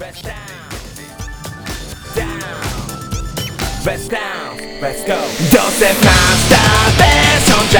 Best down, let's go. どうせマスターベーションじ